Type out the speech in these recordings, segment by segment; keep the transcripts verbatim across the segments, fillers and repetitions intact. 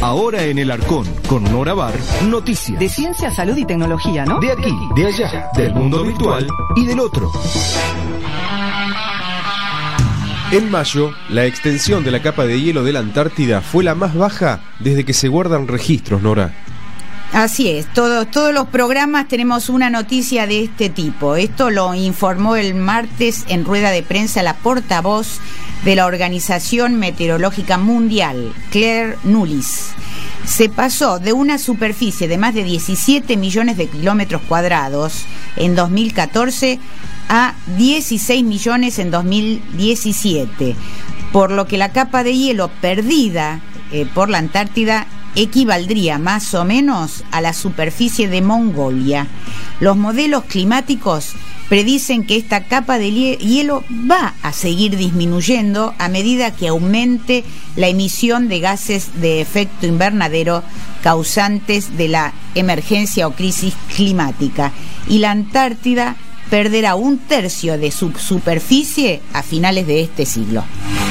Ahora en el Arcón, con Nora Bar, noticias. De ciencia, salud y tecnología, ¿no? De aquí, de allá, del mundo virtual y del otro. En mayo, la extensión de la capa de hielo de la Antártida fue la más baja desde que se guardan registros, Nora. Así es, todo, todos los programas tenemos una noticia de este tipo. Esto lo informó el martes en rueda de prensa la portavoz de la Organización Meteorológica Mundial, Claire Nulis. Se pasó de una superficie de más de diecisiete millones de kilómetros cuadrados en dos mil catorce a dieciséis millones en dos mil diecisiete, por lo que la capa de hielo perdida eh, por la Antártida equivaldría más o menos a la superficie de Mongolia. Los modelos climáticos predicen que esta capa de hielo va a seguir disminuyendo a medida que aumente la emisión de gases de efecto invernadero causantes de la emergencia o crisis climática, y la Antártida perderá un tercio de su superficie a finales de este siglo.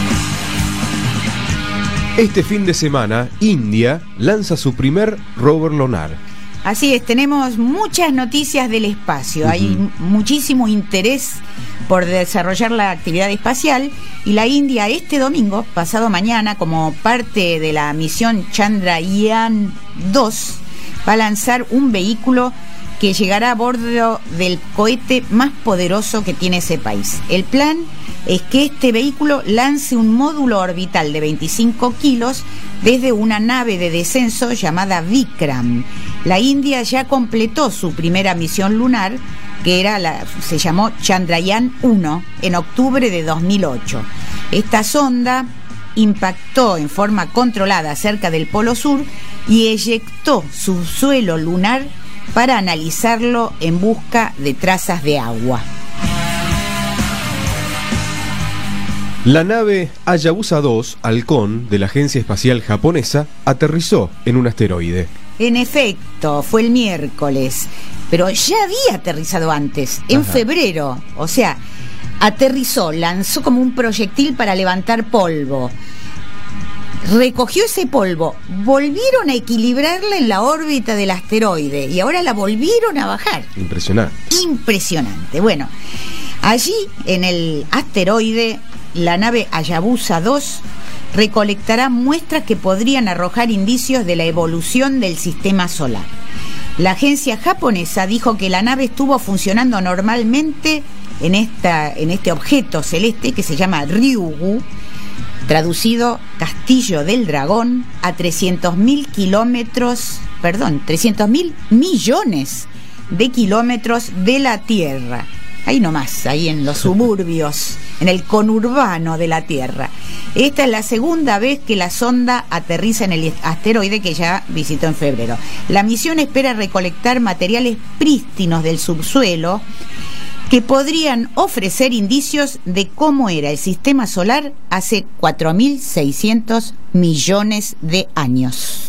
Este fin de semana, India lanza su primer rover lunar. Así es, tenemos muchas noticias del espacio. Uh-huh. Hay muchísimo interés por desarrollar la actividad espacial, y la India este domingo, pasado mañana, como parte de la misión Chandrayaan dos, va a lanzar un vehículo que llegará a bordo del cohete más poderoso que tiene ese país. El plan es que este vehículo lance un módulo orbital de veinticinco kilos desde una nave de descenso llamada Vikram. La India ya completó su primera misión lunar, que era la, se llamó Chandrayaan uno, en octubre de dos mil ocho. Esta sonda impactó en forma controlada cerca del Polo Sur y eyectó su suelo lunar para analizarlo en busca de trazas de agua. La nave Hayabusa dos, Halcón, de la Agencia Espacial Japonesa, aterrizó en un asteroide. En efecto, fue el miércoles, pero ya había aterrizado antes, en Ajá. febrero. O sea, aterrizó, lanzó como un proyectil para levantar polvo. Recogió ese polvo, volvieron a equilibrarla en la órbita del asteroide y ahora la volvieron a bajar. Impresionante. Impresionante. Bueno, allí en el asteroide, la nave Hayabusa dos recolectará muestras que podrían arrojar indicios de la evolución del sistema solar. La agencia japonesa dijo que la nave estuvo funcionando normalmente en, esta, en este objeto celeste que se llama Ryugu, traducido Castillo del Dragón, a trescientos mil kilómetros, perdón, trescientos mil millones de kilómetros de la Tierra. Ahí nomás, ahí en los suburbios, en el conurbano de la Tierra. Esta es la segunda vez que la sonda aterriza en el asteroide que ya visitó en febrero. La misión espera recolectar materiales prístinos del subsuelo que podrían ofrecer indicios de cómo era el sistema solar hace cuatro mil seiscientos millones de años.